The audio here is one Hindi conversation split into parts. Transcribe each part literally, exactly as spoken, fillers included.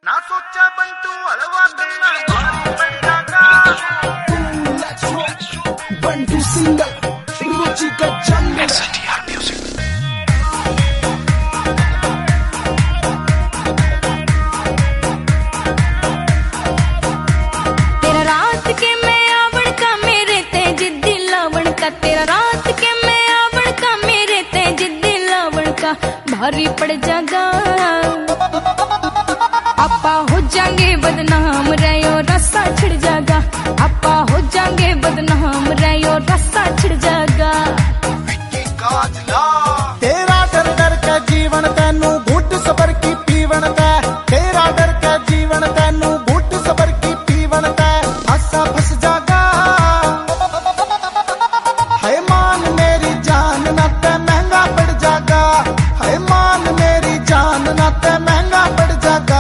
ना सोचा बंटू हलवा करना भारी पड़ जागा। बंटू सिंगल रुचि का जंगल। तेरा रात के मैं आवड़ का मेरे ते जिद्दी लावण का, तेरा रात के मैं आवड़ का मेरे ते जिद्दी लावण का भारी पड़ जागा। आपा हो जाएंगे बदनाम रहो रास्ता छिड़ जागा, आपा हो जाएंगे बदनाम रहो रास्ता छिड़ जागा। तेरा डर डर का जीवन तेनू घुट सबर की पीवन ते, तेरा डर का जीवन तेनू घुट सबर की पीवन ते आसा फस जागा। है मान मेरी जान ना ते महंगा पड़ जागा, है मान मेरी जान ना ते महंगा पड़ जागा।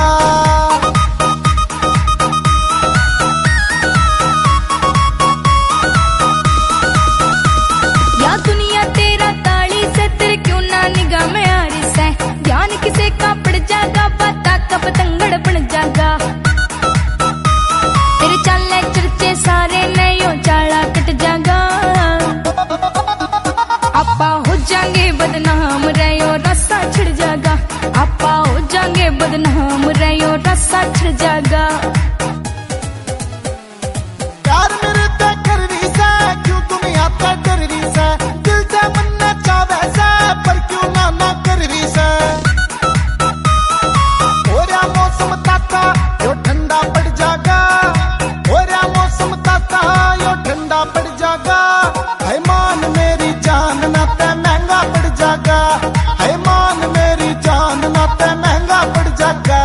या दुनिया तेरा ताली से तेरे क्यों ना निगाह में आ रही से, ध्यान किसे का पड़ जागा पता का पतंगड़ बन जागा। तेरे चाले चर्चे सारे नयो चाला कट जागा। आपा हो जाएंगे बदनाम रहो रास्ता छिड़ जागा, आपा हो जाएंगे बदनाम रहो रास्ता छिड़ जागा। प्यार मेरे ते कर रही से क्यों दुनिया ते डर रही से, दिल से बनना चाहे से पर क्यों ना ना कर रही से। हो रहा मौसम ताता यो ठंडा पड़ जागा, हो रहा मौसम ताता यो ठंडा पड़ जागा। है मान मेरी जान ना ते महंगा पड़ जागा, है मान मेरी जान ना ते महंगा पड़ जागा।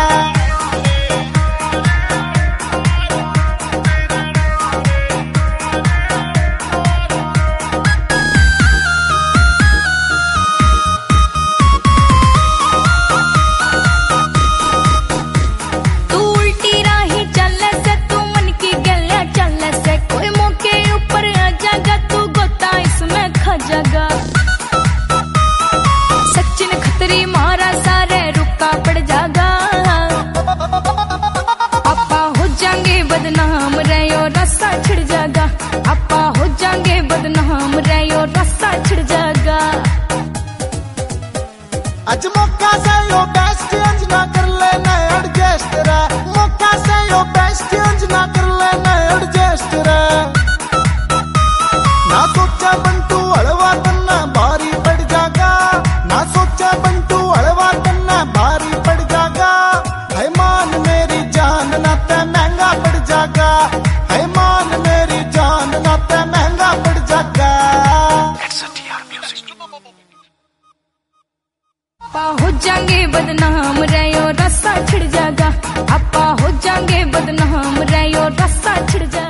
तू उल्टी राही चल से, तू मन की गलियां चल से, कोई मौके ऊपर आ जागा तू गोता इसमें खा जागा। सचिन खतरी मारा सारे रुका पड़ जागा। आपा हो जाएंगे बदनाम रहो रास्ता छिड़ जागा, आपा हो जाएंगे बदनाम रहो रास्ता छिड़ जागा। अज मौका से यो बेस्ट अंज ना कर लेना एडजस्ट रे, मौका से यो बेस्ट अंज ना कर लेना एडजस्ट रे। ना सोचा बंटू हलवा करना भारी पड़ जागा, ना सोचा बंटू हलवा करना भारी पड़ जागा। है मान मेरी जान ना ते महंगा पड़ जागा, है मान मेरी जान ना ते महंगा पड़ जागा। आपा हो जाएंगे बदनाम रहो रास्ता छिड़ जागा, आपा हो जाएंगे बदनाम रहो रास्ता छिड़ जागा।